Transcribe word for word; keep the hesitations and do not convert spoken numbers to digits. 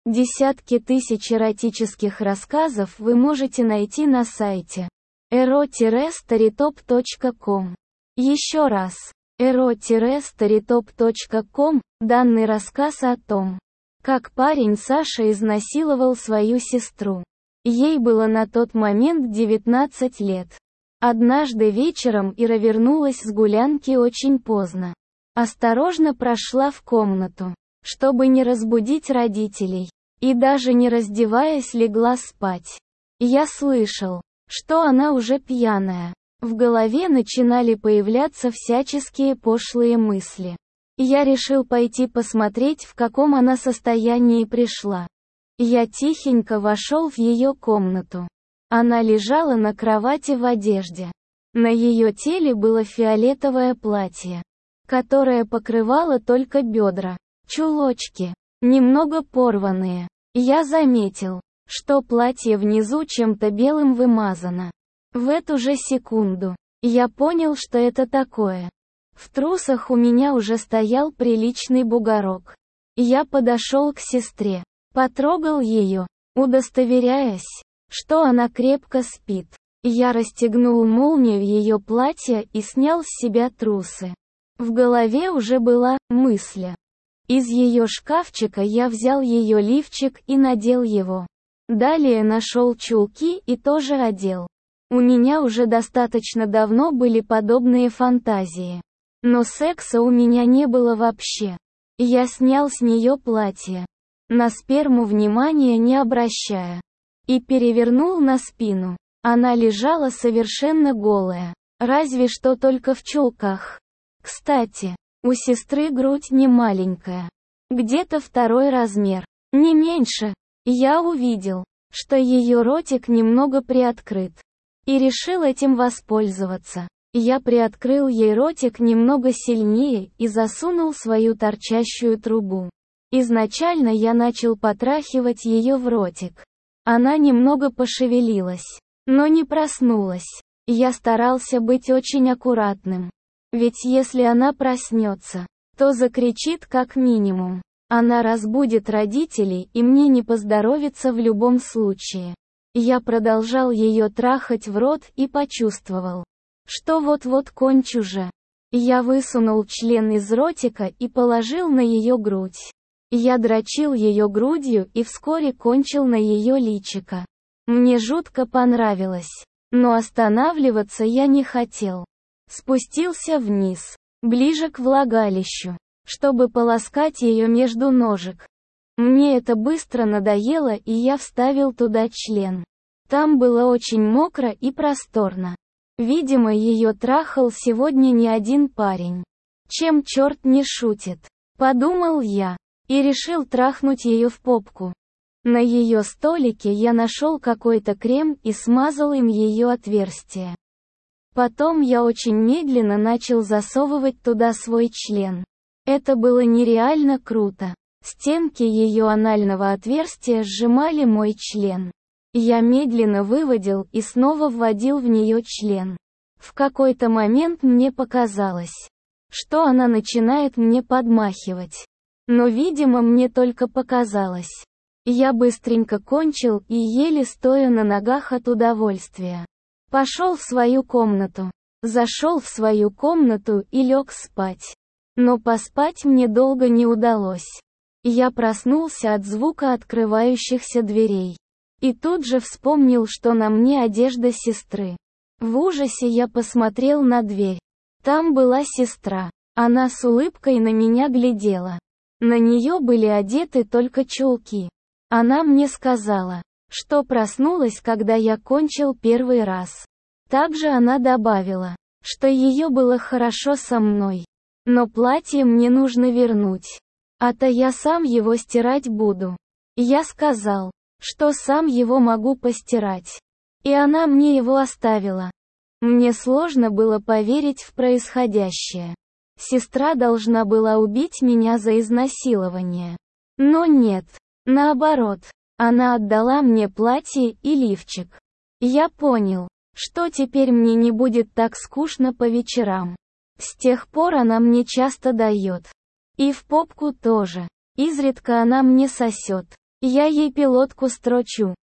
Десятки тысяч эротических рассказов вы можете найти на сайте эро старитоп точка ком. Еще раз, эро старитоп точка ком, данный рассказ о том, как парень Саша изнасиловал свою сестру. Ей было на тот момент девятнадцать лет. Однажды вечером Ира вернулась с гулянки очень поздно. Осторожно прошла в комнату, чтобы не разбудить родителей, и даже не раздеваясь легла спать. Я слышал, что она уже пьяная. В голове начинали появляться всяческие пошлые мысли. Я решил пойти посмотреть, в каком она состоянии пришла. Я тихенько вошел в ее комнату. Она лежала на кровати в одежде. На ее теле было фиолетовое платье, которое покрывало только бедра, чулочки, немного порванные. Я заметил, что платье внизу чем-то белым вымазано. В эту же секунду я понял, что это такое. В трусах у меня уже стоял приличный бугорок. Я подошел к сестре, потрогал ее, удостоверяясь, что она крепко спит. Я расстегнул молнию ее платья и снял с себя трусы. В голове уже была мысль. Из ее шкафчика я взял ее лифчик и надел его. Далее нашел чулки и тоже одел. У меня уже достаточно давно были подобные фантазии. Но секса у меня не было вообще. Я снял с нее платье, на сперму внимания не обращая, и перевернул на спину. Она лежала совершенно голая, разве что только в чулках. Кстати, у сестры грудь не маленькая, где-то второй размер, не меньше. Я увидел, что ее ротик немного приоткрыт, и решил этим воспользоваться. Я приоткрыл ей ротик немного сильнее и засунул свою торчащую трубу. Изначально я начал потрахивать ее в ротик. Она немного пошевелилась, но не проснулась. Я старался быть очень аккуратным. Ведь если она проснется, то закричит как минимум. Она разбудит родителей, и мне не поздоровится в любом случае. Я продолжал ее трахать в рот и почувствовал, что вот-вот кончу же. Я высунул член из ротика и положил на ее грудь. Я дрочил ее грудью и вскоре кончил на ее личико. Мне жутко понравилось, но останавливаться я не хотел. Спустился вниз, ближе к влагалищу, чтобы полоскать ее между ножек. Мне это быстро надоело, и я вставил туда член. Там было очень мокро и просторно. Видимо, ее трахал сегодня не один парень. Чем черт не шутит, подумал я, и решил трахнуть ее в попку. На ее столике я нашел какой-то крем и смазал им ее отверстие. Потом я очень медленно начал засовывать туда свой член. Это было нереально круто. Стенки ее анального отверстия сжимали мой член. Я медленно выводил и снова вводил в нее член. В какой-то момент мне показалось, что она начинает мне подмахивать. Но, видимо, мне только показалось. Я быстренько кончил и еле стоя на ногах от удовольствия. Пошел в свою комнату. Зашел в свою комнату и лег спать. Но поспать мне долго не удалось. Я проснулся от звука открывающихся дверей. И тут же вспомнил, что на мне одежда сестры. В ужасе я посмотрел на дверь. Там была сестра. Она с улыбкой на меня глядела. На нее были одеты только чулки. Она мне сказала, что проснулась, когда я кончил первый раз. Также она добавила, что ее было хорошо со мной. Но платье мне нужно вернуть. А-то я сам его стирать буду. Я сказал, что сам его могу постирать. И она мне его оставила. Мне сложно было поверить в происходящее. Сестра должна была убить меня за изнасилование. Но нет. Наоборот, она отдала мне платье и лифчик. Я понял, что теперь мне не будет так скучно по вечерам. С тех пор она мне часто дает. И в попку тоже. Изредка она мне сосет. Я ей пилотку строчу.